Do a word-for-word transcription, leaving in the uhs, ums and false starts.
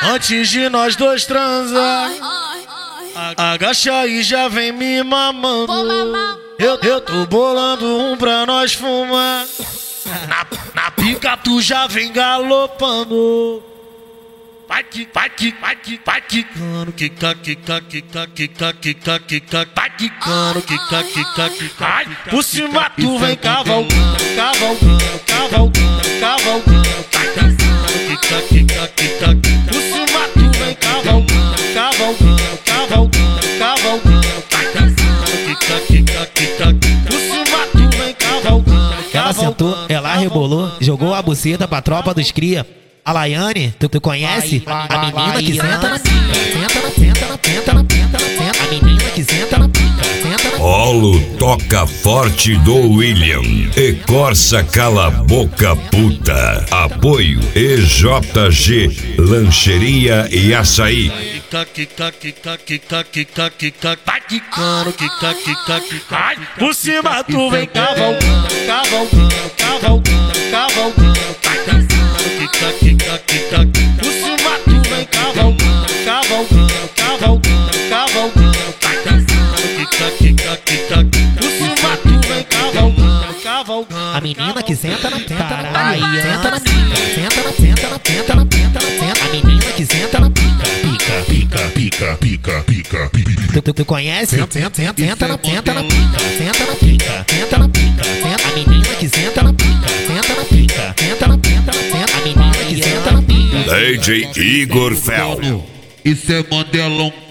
Antes de nós dois transar, agacha e já vem me mamando. Eu, eu tô bolando um pra nós fumar. Na, na pica tu já vem galopando. Vai que, vai que, vai que, vai quicando, quica, quica, quica, quica, quica, quica, vai quicando, quica, quica, quica. Por cima tu vem cavalgando, cavalgando, cavalgando, cavalgando, quica, quica, quica. Por cima tu vem cavalgando, cavalgando, cavalgando, cavalgando, quica, quica, quica. Por cima tu vem cavalgando. Ela sentou, ela rebolou, jogou a buceta pra tropa dos cria. A Laiane, tu, tu conhece? A menina que senta na pica, senta na, senta na, senta na, senta na, senta. A menina que senta na pica, senta na. Rolo toca forte do William e Corsa cala boca puta. Apoio E J G Lancheria e Açaí. Quica, quica, quica, quica, quica, quica, vai quicando, quica, quica, quica. Por cima tu vem cavalgando, cavalgando, cavalgando, cavalgando, quica, quica, quica. Por cima tu vem cavalgando, cavalgando, cavalgando, cavalgando, quica, quica, quica. Por cima tu vem cavalgando, cavalgando. A menina que senta na, senta na, senta na pica, senta na, senta na, senta na, senta na, senta. A menina que senta na pica, pica, pica, pica, pica, pica, pica. Tu, tu, tu conhece? Senta, senta, senta, senta na, senta na pica, senta na pica, senta na pica, senta. A menina que senta na pica, senta na pica, senta na, senta na, senta. A menina que senta na pica. D J Igor Fel. Isso é Mandelão.